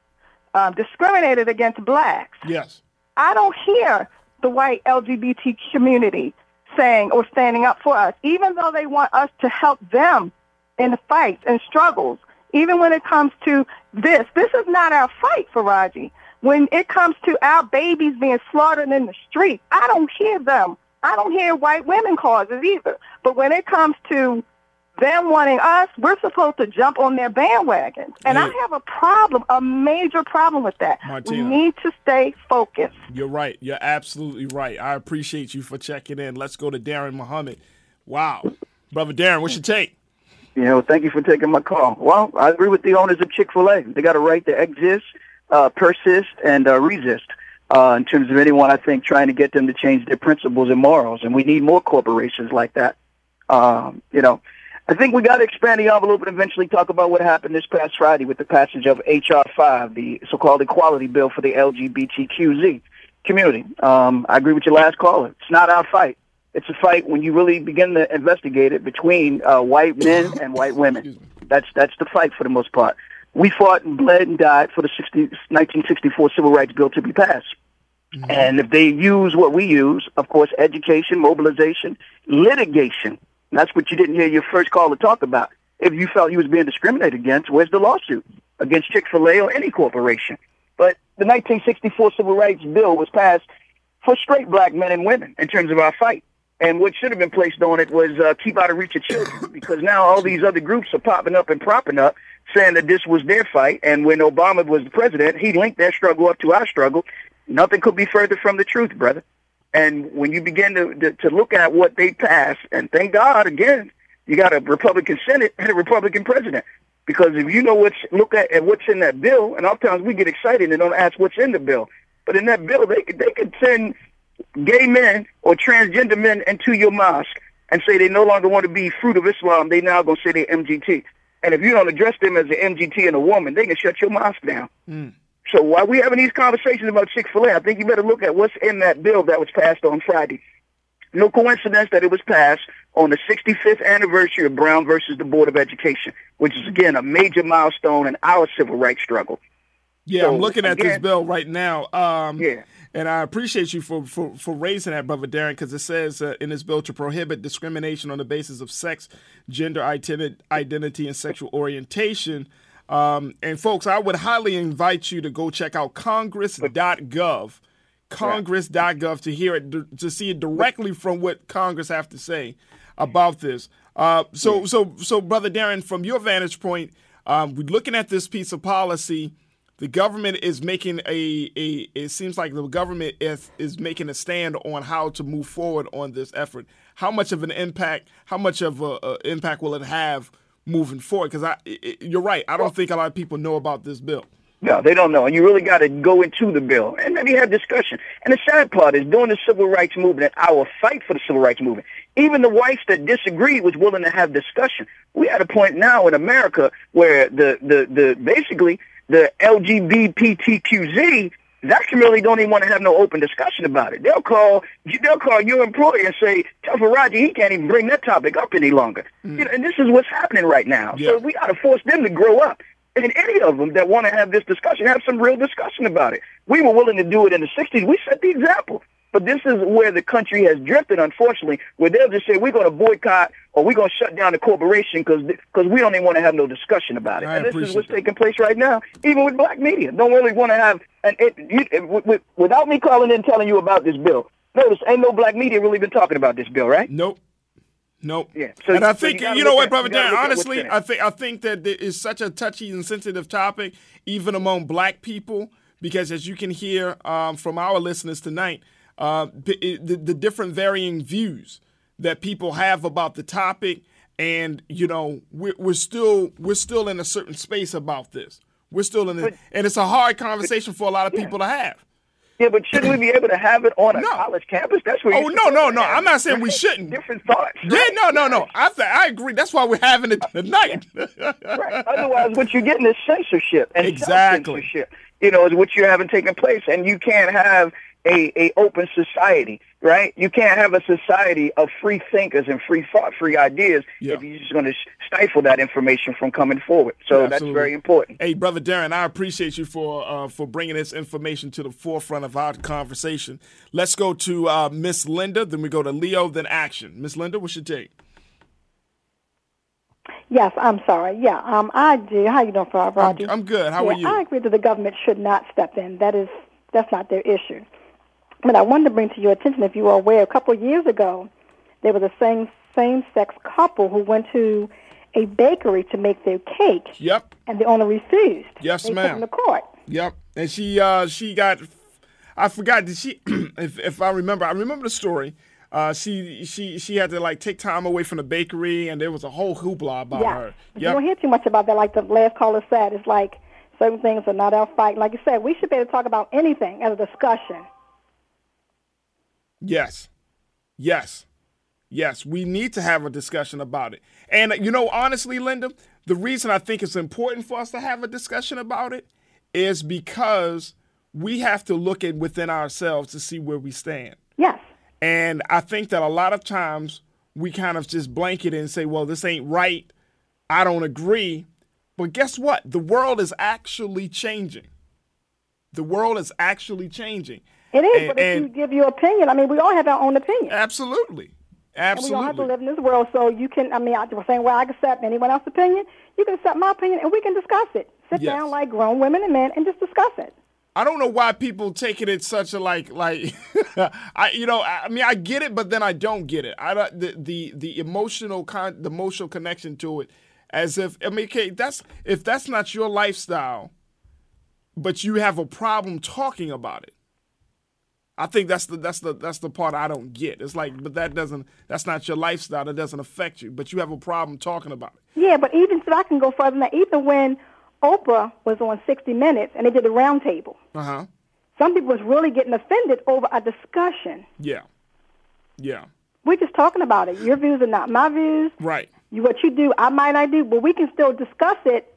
Speaker 9: um, discriminated against blacks,
Speaker 1: yes,
Speaker 9: I don't hear the white L G B T community saying or standing up for us, even though they want us to help them in the fights and struggles. Even when it comes to this, this is not our fight, Faraji. When it comes to our babies being slaughtered in the street, I don't hear them. I don't hear white women causes either. But when it comes to them wanting us, we're supposed to jump on their bandwagons. And
Speaker 1: yeah.
Speaker 9: I have a problem, a major problem with that.
Speaker 1: Martina,
Speaker 9: we need to stay focused.
Speaker 1: You're right. You're absolutely right. I appreciate you for checking in. Let's go to Darren Muhammad. Wow. Brother Darren, what's your take?
Speaker 10: You know, thank you for taking my call. Well, I agree with the owners of Chick-fil-A. They got a right to exist, uh, persist, and uh, resist uh, in terms of anyone, I think, trying to get them to change their principles and morals. And we need more corporations like that. Um, you know, I think we got to expand the envelope and eventually talk about what happened this past Friday with the passage of H R five, the so-called equality bill for the L G B T Q Z community. Um, I agree with your last caller. It's not our fight. It's a fight when you really begin to investigate it between uh, white men and white women. That's that's the fight for the most part. We fought and bled and died for the nineteen sixty-four Civil Rights Bill to be passed. Mm-hmm. And if they use what we use, of course, education, mobilization, litigation, that's what you didn't hear your first caller talk about. If you felt you was being discriminated against, where's the lawsuit against Chick-fil-A or any corporation? But the nineteen sixty-four Civil Rights Bill was passed for straight black men and women in terms of our fight. And what should have been placed on it was uh, keep out of reach of children, because now all these other groups are popping up and propping up saying that this was their fight. And when Obama was the president, he linked their struggle up to our struggle. Nothing could be further from the truth, brother. And when you begin to, to, to look at what they passed, and thank God, again, you got a Republican Senate and a Republican president. Because if you know what's, look at, at what's in that bill, and oftentimes we get excited and don't ask what's in the bill. But in that bill, they could, they could send gay men or transgender men into your mosque and say they no longer want to be fruit of Islam. They now going to say they're M G T. And if you don't address them as an M G T and a woman, they can shut your mosque down. Mm. So while we're having these conversations about Chick-fil-A, I think you better look at what's in that bill that was passed on Friday. No coincidence that it was passed on the sixty-fifth anniversary of Brown versus the Board of Education, which is, again, a major milestone in our civil rights struggle.
Speaker 1: Yeah, so, I'm looking at again, this bill right now. Um,
Speaker 10: yeah.
Speaker 1: And I appreciate you for, for, for raising that, Brother Darren, because it says uh, in this bill to prohibit discrimination on the basis of sex, gender identi- identity, and sexual orientation. Um, and, folks, I would highly invite you to go check out congress dot gov, congress dot gov, to hear it, to see it directly from what Congress have to say about this. Uh, so, so, so, Brother Darren, from your vantage point, um, we're looking at this piece of policy. The government is making a, a it seems like the government is, is making a stand on how to move forward on this effort. How much of an impact, how much of an impact will it have moving forward? Because I, it, you're right. I don't think a lot of people know about this bill.
Speaker 10: No, they don't know. And you really got to go into the bill and maybe have discussion. And the sad part is during the civil rights movement, our fight for the civil rights movement, even the whites that disagreed was willing to have discussion. We at a point now in America where the, the, the basically the L G B T Q Z, that community don't even want to have no open discussion about it. They'll call they'll call your employer and say, tell Faraji he can't even bring that topic up any longer. Mm. You know, and this is what's happening right now. Yeah. So we got to force them to grow up. And any of them that want to have this discussion, have some real discussion about it. We were willing to do it in the sixties. We set the example. But this is where the country has drifted, unfortunately, where they'll just say, we're going to boycott or we're going to shut down the corporation because because we don't even want to have no discussion about it.
Speaker 1: I
Speaker 10: and this is what's
Speaker 1: that.
Speaker 10: taking place right now, even with black media. Don't really want to have, and it, you, it, with, without me calling in and telling you about this bill, notice ain't no black media really been talking about this bill, right?
Speaker 1: Nope. Nope.
Speaker 10: Yeah. So,
Speaker 1: and I think,
Speaker 10: so you,
Speaker 1: you know what,
Speaker 10: at,
Speaker 1: Brother Darren, honestly, I think I think that it is such a touchy and sensitive topic, even among black people, because as you can hear um, from our listeners tonight, uh, the, the different varying views that people have about the topic. And, you know, we're, we're still we're still in a certain space about this. We're still in it. And it's a hard conversation for a lot of people to have.
Speaker 10: Yeah, but shouldn't we be able to have it on a
Speaker 1: No.
Speaker 10: college campus? That's where.
Speaker 1: Oh,
Speaker 10: you're
Speaker 1: no,
Speaker 10: supposed
Speaker 1: no,
Speaker 10: to
Speaker 1: no.
Speaker 10: have
Speaker 1: I'm
Speaker 10: it,
Speaker 1: not saying we
Speaker 10: right?
Speaker 1: shouldn't.
Speaker 10: Different thoughts.
Speaker 1: Yeah,
Speaker 10: right?
Speaker 1: no, no, no. I th- I agree. That's why we're having it tonight.
Speaker 10: Right. Otherwise, what you're getting is censorship and
Speaker 1: Exactly.
Speaker 10: self-censorship. You know, is what you're having taking place, and you can't have a, a open society, right? You can't have a society of free thinkers and free thought, free ideas
Speaker 1: Yeah.
Speaker 10: if you're just going to stifle that information from coming forward. So
Speaker 1: Yeah,
Speaker 10: that's
Speaker 1: absolutely.
Speaker 10: very important.
Speaker 1: Hey, Brother Darren, I appreciate you for uh, for bringing this information to the forefront of our conversation. Let's go to uh, Miss Linda, then we go to Leo, then Action. Miss Linda, what's your take?
Speaker 11: Yes, I'm sorry. Yeah, um, I do. How you doing, Roger?
Speaker 1: I'm, I'm good. How
Speaker 11: yeah,
Speaker 1: are you?
Speaker 11: I agree that the government should not step in. That is, that's not their issue. But I wanted to bring to your attention, if you were aware, a couple of years ago, there was a same same-sex couple who went to a bakery to make their cake.
Speaker 1: Yep.
Speaker 11: And the owner refused.
Speaker 1: Yes,
Speaker 11: they
Speaker 1: ma'am.
Speaker 11: Took him to court.
Speaker 1: Yep. And she uh, she got, I forgot, did she, if, if I remember, I remember the story. Uh, she she she had to like take time away from the bakery, and there was a whole hoopla about
Speaker 11: yeah.
Speaker 1: her.
Speaker 11: You
Speaker 1: Yep.
Speaker 11: don't hear too much about that. Like the last caller said, it's like certain things are not our fight. Like you said, we should be able to talk about anything as a discussion.
Speaker 1: Yes. Yes. Yes. We need to have a discussion about it. And, you know, honestly, Linda, the reason I think it's important for us to have a discussion about it is because we have to look at within ourselves to see where we stand.
Speaker 11: Yes.
Speaker 1: And I think that a lot of times we kind of just blanket it and say, well, this ain't right. I don't agree. But guess what? The world is actually changing. The world is actually changing.
Speaker 11: It is,
Speaker 1: And-
Speaker 11: but if
Speaker 1: and-
Speaker 11: you give your opinion, I mean, we all have our own opinion.
Speaker 1: Absolutely. Absolutely.
Speaker 11: And we all have to live in this world, so you can, I mean, I was saying, well, I accept anyone else's opinion. You can accept my opinion, and we can discuss it. Sit
Speaker 1: Yes.
Speaker 11: down like grown women and men and just discuss it.
Speaker 1: I don't know why people take it as such a like like I you know I mean I get it, but then I don't get it. I don't, the the the emotional con the emotional connection to it, as if I mean okay, that's if that's not your lifestyle, but you have a problem talking about it. I think that's the that's the that's the part I don't get. It's like, but that doesn't that's not your lifestyle. That doesn't affect you, but you have a problem talking about it.
Speaker 11: Yeah, but even so, I can go further than that. Even when Oprah was on sixty minutes and they did the round table,
Speaker 1: Uh huh.
Speaker 11: some people was really getting offended over a discussion.
Speaker 1: Yeah. Yeah.
Speaker 11: We're just talking about it. Your views are not my views.
Speaker 1: Right.
Speaker 11: You, what you do, I might not do, but we can still discuss it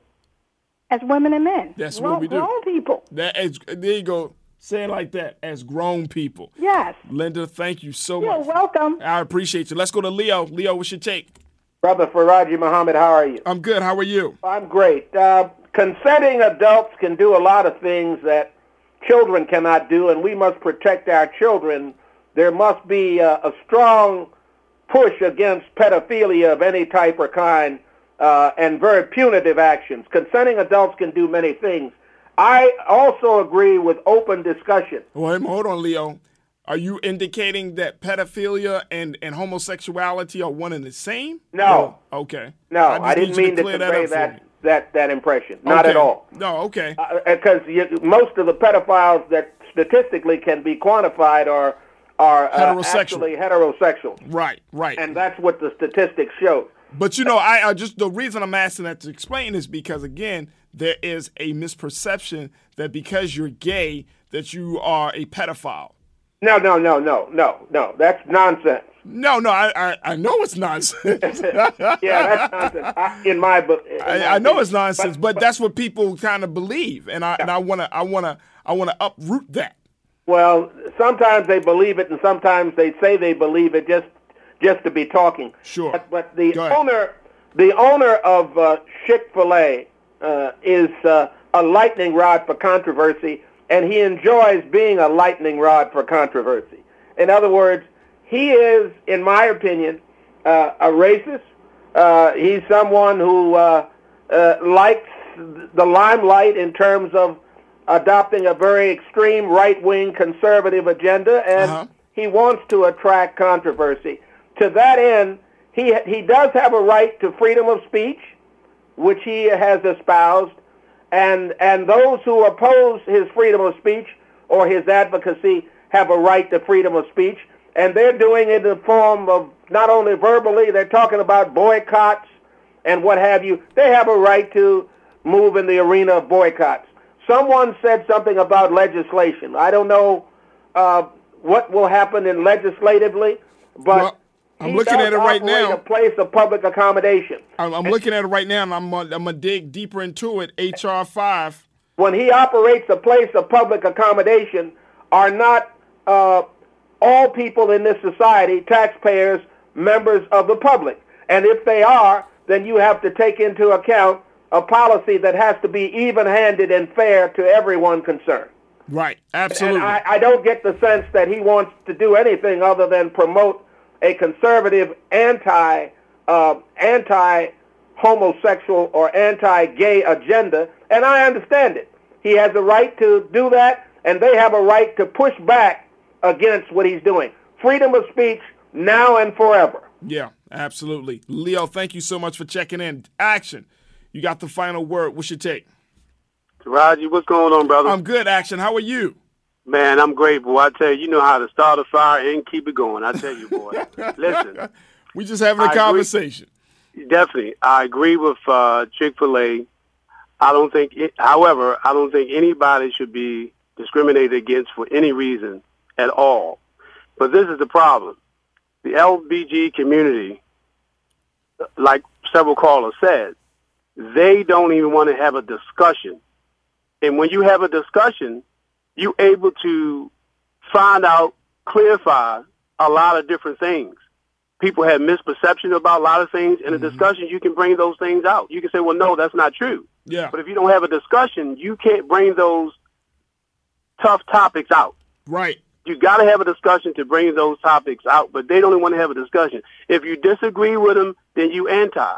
Speaker 11: as women and men.
Speaker 1: That's
Speaker 11: grown,
Speaker 1: what we do.
Speaker 11: Grown people.
Speaker 1: That is, there you go. Say it like that, as grown people.
Speaker 11: Yes.
Speaker 1: Linda, thank you so
Speaker 11: You're
Speaker 1: much.
Speaker 11: welcome.
Speaker 1: I appreciate you. Let's go to Leo. Leo, what's your take?
Speaker 12: Brother Faraji Muhammad, how are you?
Speaker 1: I'm good. How are you?
Speaker 12: I'm great. Uh, consenting adults can do a lot of things that children cannot do, and we must protect our children. There must be a, a strong push against pedophilia of any type or kind uh, and very punitive actions. Consenting adults can do many things. I also agree with open discussion.
Speaker 1: Well, hold on, Leo. Are you indicating that pedophilia and, and homosexuality are one and the same?
Speaker 12: No.
Speaker 1: Oh, okay.
Speaker 12: No,
Speaker 1: just
Speaker 12: I, didn't
Speaker 1: need you
Speaker 12: mean to
Speaker 1: clear
Speaker 12: convey
Speaker 1: up for
Speaker 12: that,
Speaker 1: me.
Speaker 12: that, that impression. Not
Speaker 1: Okay.
Speaker 12: at all.
Speaker 1: No, okay.
Speaker 12: Because uh, most of the pedophiles that statistically can be quantified are are uh,
Speaker 1: Heterosexual.
Speaker 12: actually heterosexual.
Speaker 1: Right, right.
Speaker 12: And that's what the statistics show.
Speaker 1: But you know, I, I just the reason I'm asking that to explain is because again, there is a misperception that because you're gay that you are a pedophile.
Speaker 12: No, no, no, no, no, no. That's nonsense.
Speaker 1: No, no, I I, I know it's nonsense.
Speaker 12: Yeah, that's nonsense. I, in my book, in
Speaker 1: I,
Speaker 12: my
Speaker 1: I know
Speaker 12: opinion.
Speaker 1: it's nonsense, but,
Speaker 12: but
Speaker 1: that's what people kind of believe, and I and I want to I want to I want to uproot that.
Speaker 12: Well, sometimes they believe it, and sometimes they say they believe it just just to be talking.
Speaker 1: Sure.
Speaker 12: But, but the
Speaker 1: Go ahead.
Speaker 12: owner, the owner of uh, Chick-fil-A uh, is uh, a lightning rod for controversy, and he enjoys being a lightning rod for controversy. In other words, he is, in my opinion, uh, a racist. Uh, he's someone who uh, uh, likes the limelight in terms of adopting a very extreme right-wing conservative agenda, and
Speaker 1: Uh-huh.
Speaker 12: he wants to attract controversy. To that end, he he does have a right to freedom of speech, which he has espoused, and and those who oppose his freedom of speech or his advocacy have a right to freedom of speech, and they're doing it in the form of not only verbally, they're talking about boycotts and what have you. They have a right to move in the arena of boycotts. Someone said something about legislation. I don't know uh, what will happen in legislatively, but
Speaker 1: well, I'm
Speaker 12: he
Speaker 1: looking
Speaker 12: does
Speaker 1: at it right
Speaker 12: operate
Speaker 1: now.
Speaker 12: A place of public accommodation.
Speaker 1: I'm, I'm looking at it right now, and I'm uh, I'm gonna dig deeper into it. H R five.
Speaker 12: When he operates a place of public accommodation, are not uh, all people in this society taxpayers, members of the public? And if they are, then you have to take into account a policy that has to be even-handed and fair to everyone concerned.
Speaker 1: Right, absolutely.
Speaker 12: And I, I don't get the sense that he wants to do anything other than promote a conservative anti, uh, anti-homosexual or anti-gay agenda, and I understand it. He has a right to do that, and they have a right to push back against what he's doing. Freedom of speech now and forever.
Speaker 1: Yeah, absolutely. Leo, thank you so much for checking in. Action. You got the final word. What's your take?
Speaker 13: Taraji, what's going on, brother?
Speaker 1: I'm good, Action. How are you?
Speaker 13: Man, I'm grateful. I tell you, you know how to start a fire and keep it going. I tell you, boy. Listen.
Speaker 1: We just having a
Speaker 13: I
Speaker 1: conversation.
Speaker 13: Agree. Definitely. I agree with uh, Chick-fil-A. I don't think, it, however, I don't think anybody should be discriminated against for any reason at all. But this is the problem. The L B G community, like several callers said, they don't even want to have a discussion. And when you have a discussion, you're able to find out, clarify a lot of different things. People have misperception about a lot of things. In a
Speaker 1: Mm-hmm.
Speaker 13: discussion, you can bring those things out. You can say, well, no, that's not true.
Speaker 1: Yeah.
Speaker 13: But if you don't have a discussion, you can't bring those tough topics out.
Speaker 1: Right.
Speaker 13: You got to have a discussion to bring those topics out, but they don't even want to have a discussion. If you disagree with them, then you anti.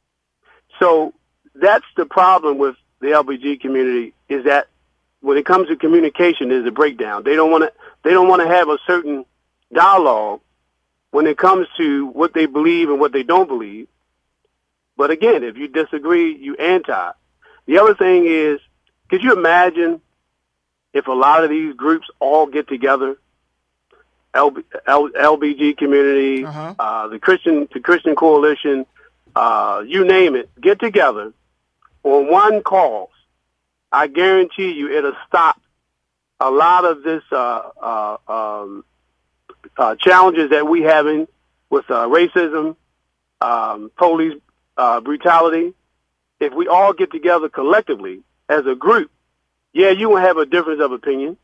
Speaker 13: So that's the problem with the L B G community, is that when it comes to communication, there's a breakdown. They don't want to. They don't want to have a certain dialogue when it comes to what they believe and what they don't believe. But again, if you disagree, you anti. The other thing is, could you imagine if a lot of these groups all get together, L B, L, LBG community,
Speaker 1: uh-huh.
Speaker 13: uh, the Christian, the Christian Coalition, uh, you name it, get together on one cause? I guarantee you it'll stop a lot of this uh, uh, um, uh, challenges that we having with uh, racism, um, police uh, brutality. If we all get together collectively as a group, yeah, you will have a difference of opinion,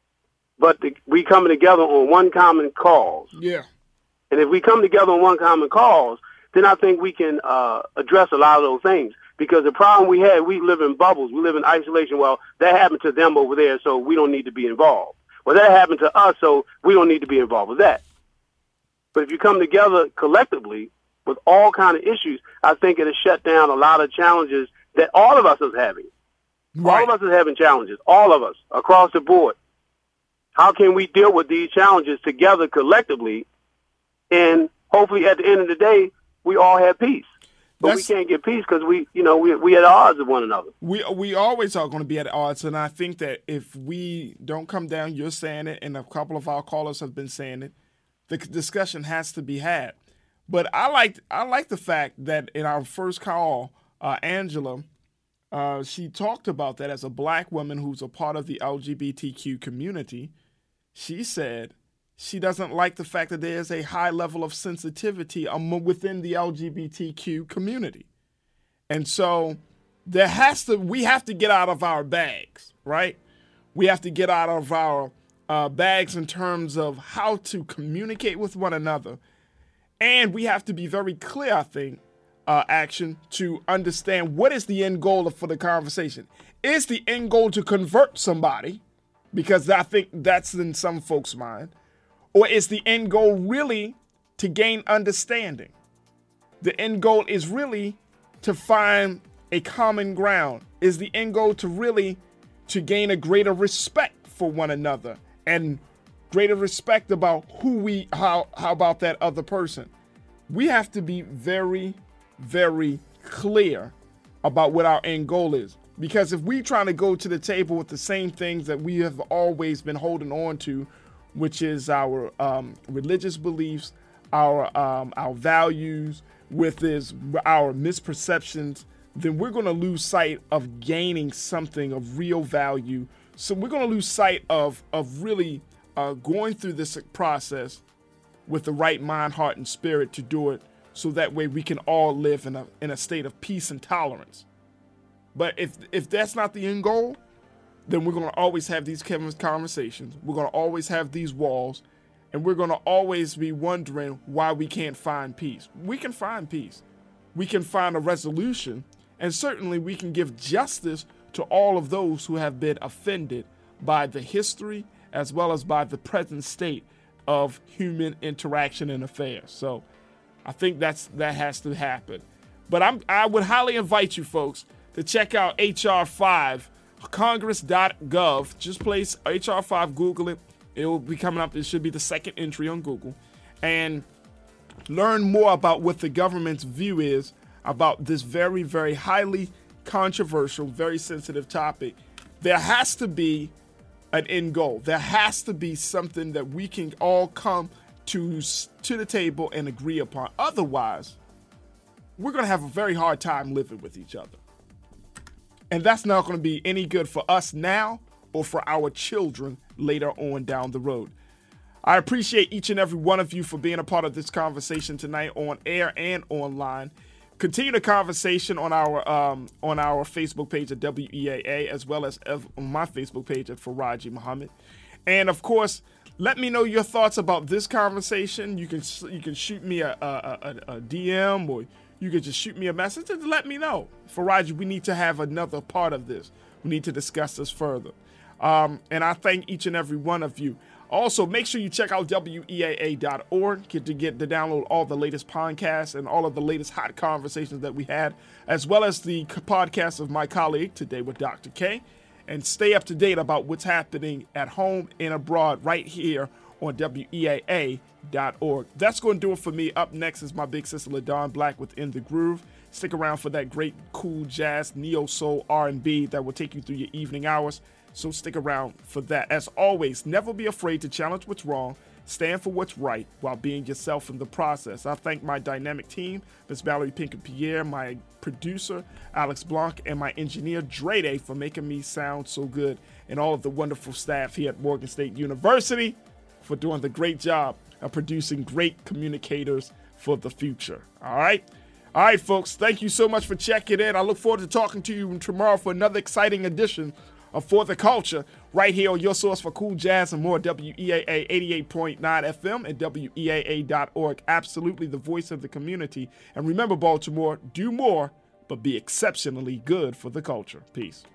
Speaker 13: but the, we coming together on one common cause.
Speaker 1: Yeah.
Speaker 13: And if we come together on one common cause, then I think we can uh, address a lot of those things. Because the problem we had, we live in bubbles. We live in isolation. Well, that happened to them over there, so we don't need to be involved. Well, that happened to us, so we don't need to be involved with that. But if you come together collectively with all kind of issues, I think it'll shut down a lot of challenges that all of us is having.
Speaker 1: Right.
Speaker 13: All of us is having challenges, all of us, across the board. How can we deal with these challenges together collectively, and hopefully at the end of the day, we all have peace? But
Speaker 1: That's,
Speaker 13: we can't get peace because we, you know, we we at odds with one another.
Speaker 1: We we always are going to be at odds, and I think that if we don't come down, you're saying it, and a couple of our callers have been saying it, the discussion has to be had. But I like I like the fact that in our first call, uh, Angela, uh, she talked about that as a black woman who's a part of the L G B T Q community. She said she doesn't like the fact that there's a high level of sensitivity among, within the L G B T Q community. And so there has to, we have to get out of our bags, right? We have to get out of our uh, bags in terms of how to communicate with one another. And we have to be very clear, I think, uh, Action, to understand what is the end goal for the conversation. Is the end goal to convert somebody? Because I think that's in some folks' mind. Or is the end goal really to gain understanding? The end goal is really to find a common ground. Is the end goal to really to gain a greater respect for one another and greater respect about who we, how, how about that other person? We have to be very, very clear about what our end goal is. Because if we trying to go to the table with the same things that we have always been holding on to, which is our um, religious beliefs, our um, our values, with is our misperceptions, then we're going to lose sight of gaining something of real value. So we're going to lose sight of of really uh, going through this process with the right mind, heart, and spirit to do it, so that way we can all live in a in a state of peace and tolerance. But if if that's not the end goal, then we're going to always have these conversations. We're going to always have these walls, and we're going to always be wondering why we can't find peace. We can find peace. We can find a resolution, and certainly we can give justice to all of those who have been offended by the history as well as by the present state of human interaction and affairs. So I think that's that has to happen. But I'm, I would highly invite you folks to check out H R five, congress dot gov. Just place H R five, Google it. It will be coming up. It should be the second entry on Google. And learn more about what the government's view is about this very, very highly controversial, very sensitive topic. There has to be an end goal. There has to be something that we can all come to to the table and agree upon. Otherwise, we're going to have a very hard time living with each other. And that's not going to be any good for us now or for our children later on down the road. I appreciate each and every one of you for being a part of this conversation tonight on air and online. Continue the conversation on our um, on our Facebook page at W E A A, as well as on my Facebook page at Faraji Muhammad. And of course, let me know your thoughts about this conversation. You can you can shoot me a, a, a, a D M, or you can just shoot me a message and let me know. Faraji, we need to have another part of this. We need to discuss this further. Um, and I thank each and every one of you. Also, make sure you check out W E A A dot org get to get to download all the latest podcasts and all of the latest hot conversations that we had, as well as the podcast of my colleague Today with Doctor K. And stay up to date about what's happening at home and abroad right here on W E A A dot org. That's going to do it for me. Up next is my big sister LaDawn Black with In the Groove. Stick around for that great cool jazz, neo soul, R and B that will take you through your evening hours. So stick around for that. As always, never be afraid to challenge what's wrong, stand for what's right while being yourself in the process. I thank my dynamic team, Miz Valerie Pinkett-Pierre, my producer, Alex Blanc, and my engineer, Dre, for making me sound so good, and all of the wonderful staff here at Morgan State University for doing the great job of producing great communicators for the future. All right? All right, folks, thank you so much for checking in. I look forward to talking to you tomorrow for another exciting edition of For the Culture, right here on your source for cool jazz and more, W E A A eighty-eight point nine F M and W E A A dot org. Absolutely the voice of the community. And remember, Baltimore, do more, but be exceptionally good for the culture. Peace.